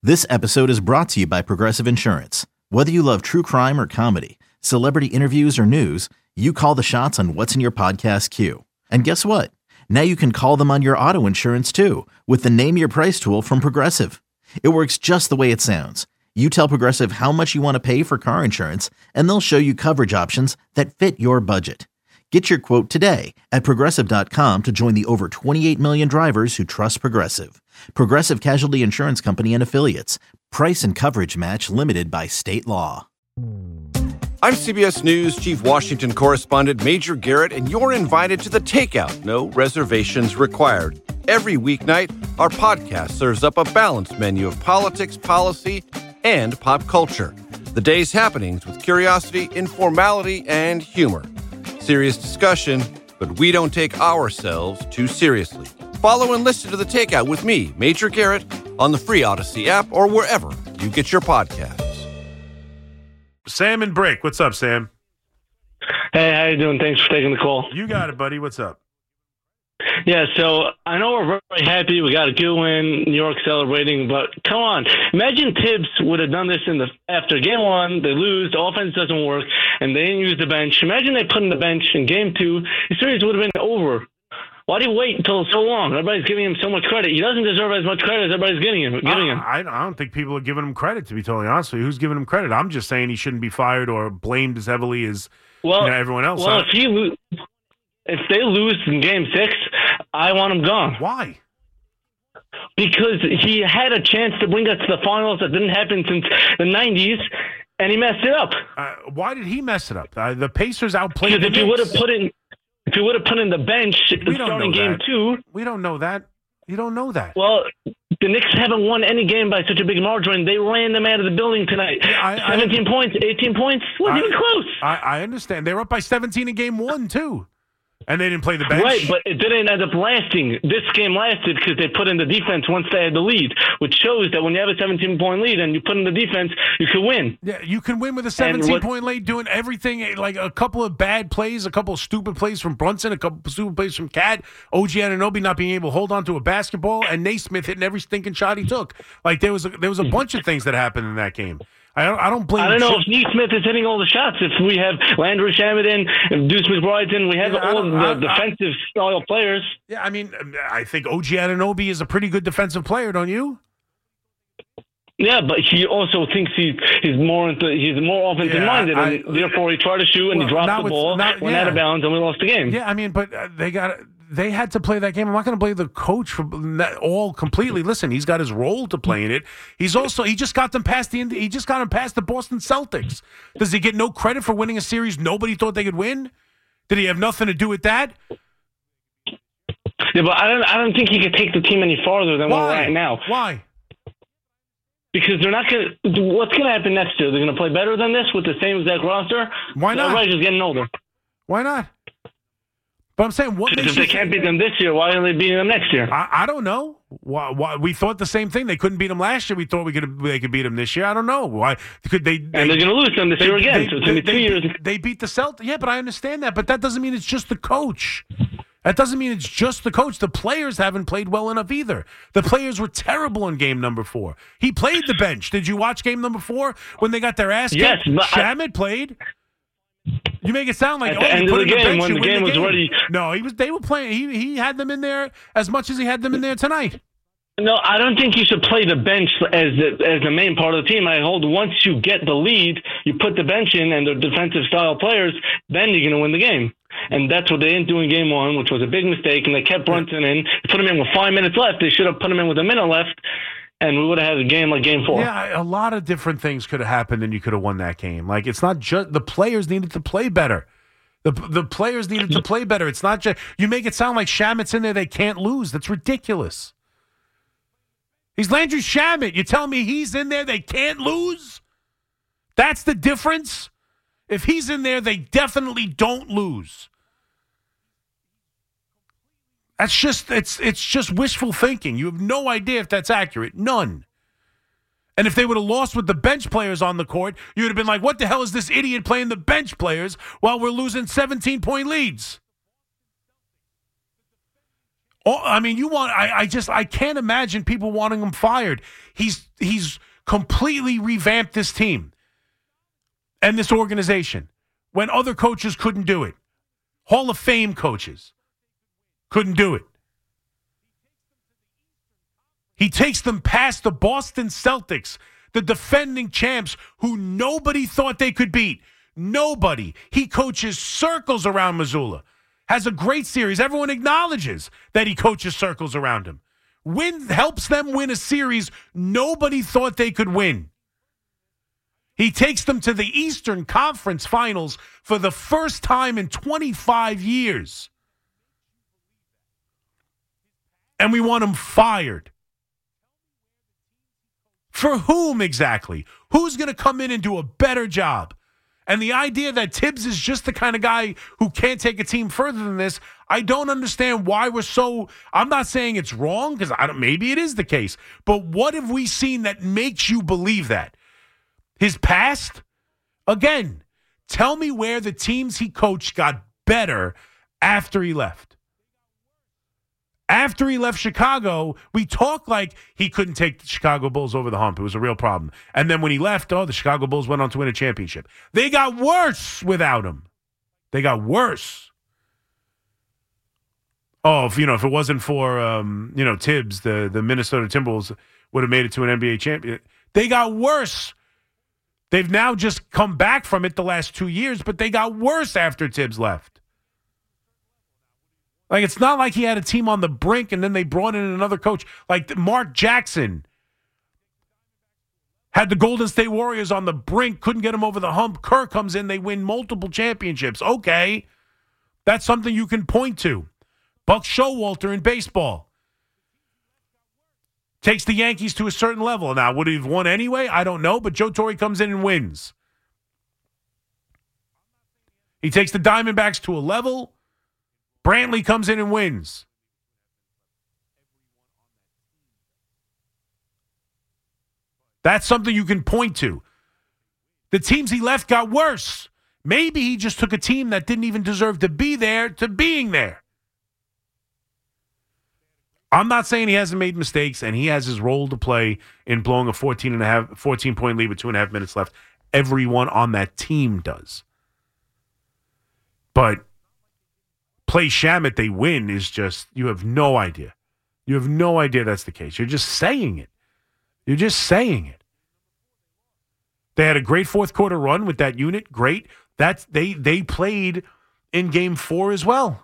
This episode is brought to you by Progressive Insurance. Whether you love true crime or comedy, celebrity interviews or news, you call the shots on what's in your podcast queue. And guess what? Now you can call them on your auto insurance too with the Name Your Price tool from Progressive. It works just the way it sounds. You tell Progressive how much you want to pay for car insurance, and they'll show you coverage options that fit your budget. Get your quote today at Progressive.com to join the over 28 million drivers who trust Progressive. Progressive Casualty Insurance Company and Affiliates. Price and coverage match limited by state law. I'm CBS News Chief Washington Correspondent Major Garrett, and you're invited to The Takeout. No reservations required. Every weeknight, our podcast serves up a balanced menu of politics, policy, and pop culture. The day's happenings with curiosity, informality, and humor. Serious discussion, but we don't take ourselves too seriously. Follow and listen to The Takeout with me, Major Garrett, on the free Odyssey app or wherever you get your podcasts. Sam and Brick. What's up, Sam? Hey, how you doing? Thanks for taking the call. You got it, buddy. What's up? Yeah, so I know we're very happy. We got a good win, New York celebrating, but come on. Imagine Tibbs would have done this after game one. They lose, the offense doesn't work, and they didn't use the bench. Imagine they put in the bench in game two. The series would have been over. Why do you wait until so long? Everybody's giving him so much credit. He doesn't deserve as much credit as everybody's giving him. I don't think people are giving him credit, to be totally honest with you. Who's giving him credit? I'm just saying he shouldn't be fired or blamed as heavily as everyone else. Well, if they lose in game six, I want him gone. Why? Because he had a chance to bring us to the finals that didn't happen since the 90s, and he messed it up. Why did he mess it up? The Pacers outplayed the Because if he would have put in the bench starting game two. We don't know that. You don't know that. Well, the Knicks haven't won any game by such a big margin. They ran them out of the building tonight. 17 points, 18 points. Wasn't even close. I understand. They were up by 17 in game one, too. And they didn't play the bench. Right, but it didn't end up lasting. This game lasted because they put in the defense once they had the lead, which shows that when you have a 17-point lead and you put in the defense, you can win. Yeah, you can win with a 17-point lead doing everything, like a couple of bad plays, a couple of stupid plays from Brunson, a couple of stupid plays from Cat, OG Anunoby not being able to hold on to a basketball, and Naismith hitting every stinking shot he took. Like, there was a bunch of things that happened in that game. I don't blame. I don't know if Naismith is hitting all the shots. If we have Landry Shamet in, if Deuce McBride's in, we have all the defensive style players. Yeah, I mean, I think OG Anunoby is a pretty good defensive player, don't you? Yeah, but he also thinks he's more offensive minded, and therefore he tried to shoot and he dropped the ball, went out of bounds, and we lost the game. Yeah, I mean, but they had to play that game. I'm not going to blame the coach for that all completely. Listen, he's got his role to play in it. He just got them past the Boston Celtics. Does he get no credit for winning a series nobody thought they could win? Did he have nothing to do with that? Yeah, but I don't think he could take the team any farther than we're right now. Why? Because they're not going to. What's going to happen next year? They're going to play better than this with the same exact roster. Why not? Everybody's just getting older. Why not? But I'm saying, if they can't beat them this year, why are they beating them next year? I don't know. Why we thought the same thing. They couldn't beat them last year. We thought they could beat them this year. I don't know why could they. And they're going to lose them this year again. So it's going to be 2 years. They beat the Celtics. Yeah, but I understand that. But that doesn't mean it's just the coach. That doesn't mean it's just the coach. The players haven't played well enough either. The players were terrible in game number 4. He played the bench. Did you watch game number 4 when they got their ass kicked? Yes, but Shamet played. You make it sound like at the end of the game when the game was ready. No, they were playing. He had them in there as much as he had them in there tonight. No, I don't think you should play the bench as the main part of the team. I hold once you get the lead, you put the bench in and the defensive style players, then you're going to win the game. And that's what they didn't do in game 1, which was a big mistake. And they kept Brunson in, put him in with 5 minutes left. They should have put him in with a minute left, and we would have had a game like game 4. Yeah, a lot of different things could have happened, and you could have won that game. Like, it's not just the players needed to play better. The players needed to play better. It's not just you make it sound like Shamet's in there. They can't lose. That's ridiculous. He's Landry Shamet. You tell me he's in there, they can't lose? That's the difference? If he's in there, they definitely don't lose. That's just it's just wishful thinking. You have no idea if that's accurate. None. And if they would have lost with the bench players on the court, you would have been like, what the hell is this idiot playing the bench players while we're losing 17-point leads? Oh, I mean, I can't imagine people wanting him fired. He's completely revamped this team and this organization when other coaches couldn't do it. Hall of Fame coaches couldn't do it. He takes them past the Boston Celtics, the defending champs who nobody thought they could beat. Nobody. He coaches circles around Missoula. Has a great series. Everyone acknowledges that he coaches circles around him. Helps them win a series nobody thought they could win. He takes them to the Eastern Conference Finals for the first time in 25 years. And we want him fired. For whom exactly? Who's going to come in and do a better job? And the idea that Tibbs is just the kind of guy who can't take a team further than this, I don't understand why we're so... I'm not saying it's wrong, because maybe it is the case. But what have we seen that makes you believe that? His past? Again, tell me where the teams he coached got better after he left. After he left Chicago, we talk like he couldn't take the Chicago Bulls over the hump. It was a real problem. And then when he left, the Chicago Bulls went on to win a championship. They got worse without him. They got worse. Oh, if it wasn't for Tibbs, the Minnesota Timberwolves would have made it to an NBA champion. They got worse. They've now just come back from it the last 2 years, but they got worse after Tibbs left. Like, it's not like he had a team on the brink and then they brought in another coach. Like, Mark Jackson had the Golden State Warriors on the brink, couldn't get them over the hump. Kerr comes in, they win multiple championships. Okay, that's something you can point to. Buck Showalter in baseball takes the Yankees to a certain level. Now, would he have won anyway? I don't know, but Joe Torre comes in and wins. He takes the Diamondbacks to a level. Brantley comes in and wins. That's something you can point to. The teams he left got worse. Maybe he just took a team that didn't even deserve to be there to being there. I'm not saying he hasn't made mistakes, and he has his role to play in blowing a 14-point lead with 2.5 minutes left. Everyone on that team does. But play Shamet, they win is just, you have no idea. You have no idea that's the case. You're just saying it. You're just saying it. They had a great fourth quarter run with that unit. Great. They played in game 4 as well.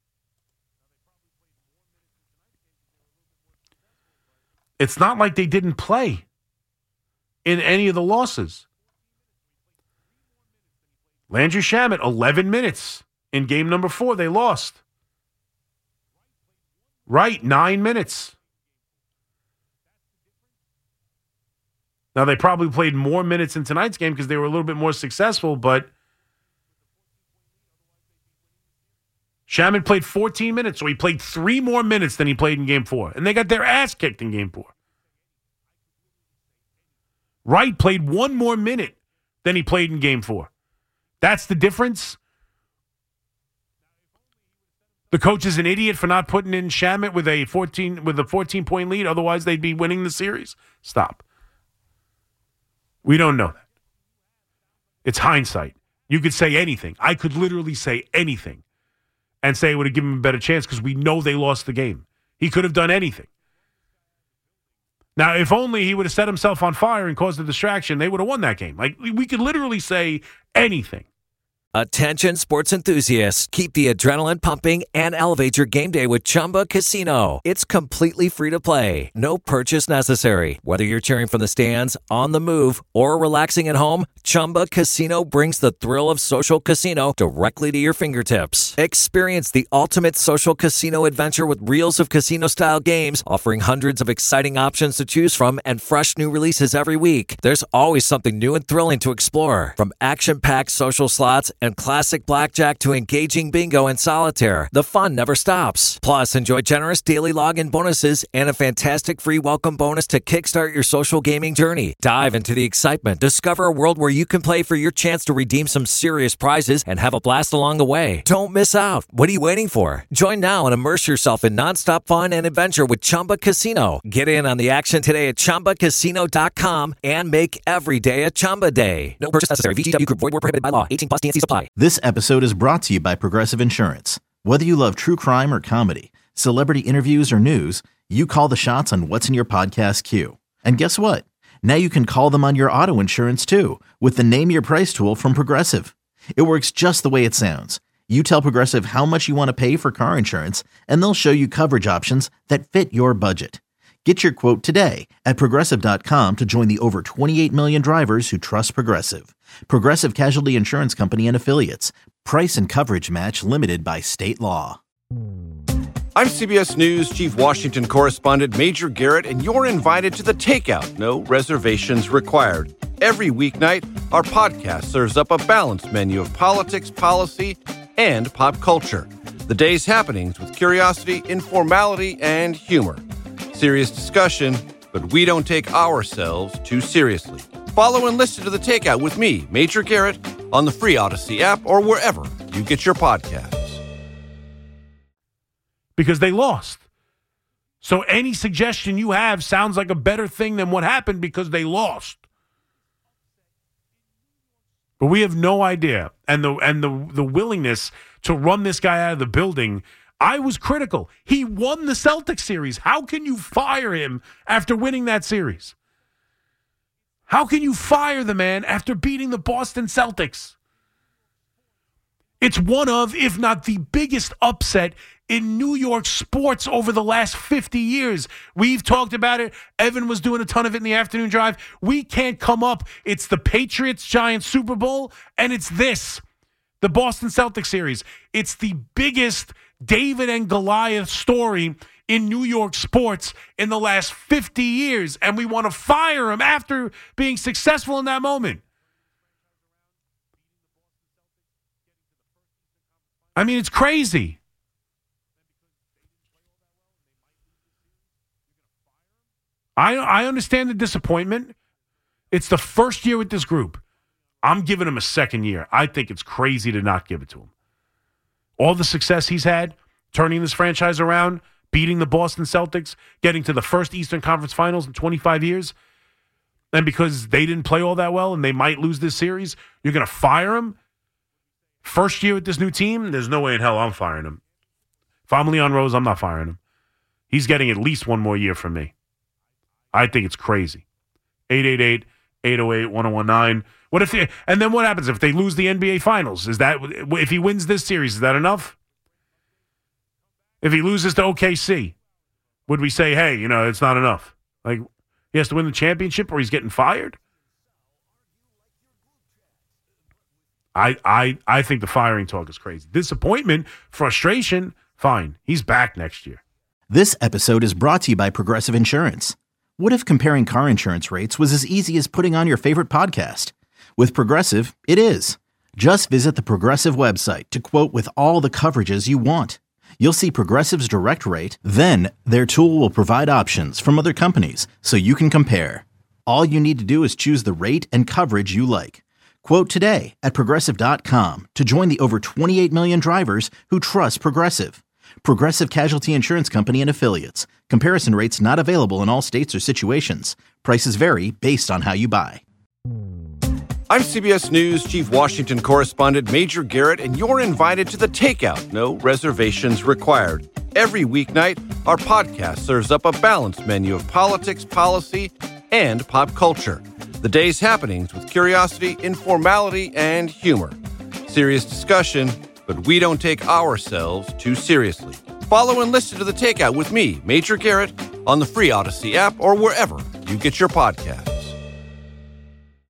It's not like they didn't play in any of the losses. Landry Shamet, 11 minutes. In game number 4, they lost. Right, 9 minutes. Now, they probably played more minutes in tonight's game because they were a little bit more successful, but Shamet played 14 minutes, so he played 3 more minutes than he played in game 4. And they got their ass kicked in game 4. Wright played 1 more minute than he played in game 4. That's the difference. The coach is an idiot for not putting in Shamet with a 14-point lead. Otherwise, they'd be winning the series. Stop. We don't know that. It's hindsight. You could say anything. I could literally say anything and say it would have given him a better chance because we know they lost the game. He could have done anything. Now, if only he would have set himself on fire and caused a distraction, they would have won that game. Like, we could literally say anything. Attention sports enthusiasts. Keep the adrenaline pumping and elevate your game day with Chumba Casino. It's completely free to play. No purchase necessary. Whether you're cheering from the stands, on the move, or relaxing at home, Chumba Casino brings the thrill of social casino directly to your fingertips. Experience the ultimate social casino adventure with reels of casino-style games, offering hundreds of exciting options to choose from and fresh new releases every week. There's always something new and thrilling to explore. From action-packed social slots and And classic blackjack to engaging bingo and solitaire, the fun never stops. Plus, enjoy generous daily login bonuses and a fantastic free welcome bonus to kickstart your social gaming journey. Dive into the excitement. Discover a world where you can play for your chance to redeem some serious prizes and have a blast along the way. Don't miss out. What are you waiting for? Join now and immerse yourself in nonstop fun and adventure with Chumba Casino. Get in on the action today at ChumbaCasino.com and make every day a Chumba day. No purchase necessary. VGW Group. Void where prohibited by law. 18 plus TNCs apply. This episode is brought to you by Progressive Insurance. Whether you love true crime or comedy, celebrity interviews or news, you call the shots on what's in your podcast queue. And guess what? Now you can call them on your auto insurance too with the Name Your Price tool from Progressive. It works just the way it sounds. You tell Progressive how much you want to pay for car insurance, and they'll show you coverage options that fit your budget. Get your quote today at Progressive.com to join the over 28 million drivers who trust Progressive. Progressive Casualty Insurance Company and Affiliates. Price and coverage match limited by state law. I'm CBS News Chief Washington Correspondent Major Garrett, and you're invited to The Takeout. No reservations required. Every weeknight, our podcast serves up a balanced menu of politics, policy, and pop culture. The day's happenings with curiosity, informality, and humor. Serious discussion, but we don't take ourselves too seriously. Follow and listen to The Takeout with me, Major Garrett, on the free Odyssey app or wherever you get your podcasts. Because they lost. So any suggestion you have sounds like a better thing than what happened because they lost. But we have no idea. And the willingness to run this guy out of the building, I was critical. He won the Celtics series. How can you fire him after winning that series? How can you fire the man after beating the Boston Celtics? It's one of, if not the biggest upset in New York sports over the last 50 years. We've talked about it. Evan was doing a ton of it in the afternoon drive. We can't come up. It's the Patriots-Giants Super Bowl, and it's this, the Boston Celtics series. It's the biggest David and Goliath story in New York sports in the last 50 years, and we want to fire him after being successful in that moment. I mean, it's crazy. I understand the disappointment. It's the first year with this group. I'm giving him a second year. I think it's crazy to not give it to him. All the success he's had, turning this franchise around, beating the Boston Celtics, getting to the first Eastern Conference Finals in 25 years, and because they didn't play all that well and they might lose this series, you're going to fire him? First year with this new team? There's no way in hell I'm firing him. If I'm Leon Rose, I'm not firing him. He's getting at least one more year from me. I think it's crazy. 888-808-1019. What if and then what happens if they lose the NBA Finals? Is that if he wins this series, is that enough? If he loses to OKC, would we say, hey, it's not enough? Like, he has to win the championship or he's getting fired? I think the firing talk is crazy. Disappointment, frustration, fine. He's back next year. This episode is brought to you by Progressive Insurance. What if comparing car insurance rates was as easy as putting on your favorite podcast? With Progressive, it is. Just visit the Progressive website to quote with all the coverages you want. You'll see Progressive's direct rate, then their tool will provide options from other companies so you can compare. All you need to do is choose the rate and coverage you like. Quote today at Progressive.com to join the over 28 million drivers who trust Progressive. Progressive Casualty Insurance Company and Affiliates. Comparison rates not available in all states or situations. Prices vary based on how you buy. I'm CBS News Chief Washington Correspondent Major Garrett, and you're invited to The Takeout. No reservations required. Every weeknight, our podcast serves up a balanced menu of politics, policy, and pop culture. The day's happenings with curiosity, informality, and humor. Serious discussion, but we don't take ourselves too seriously. Follow and listen to The Takeout with me, Major Garrett, on the free Odyssey app or wherever you get your podcasts.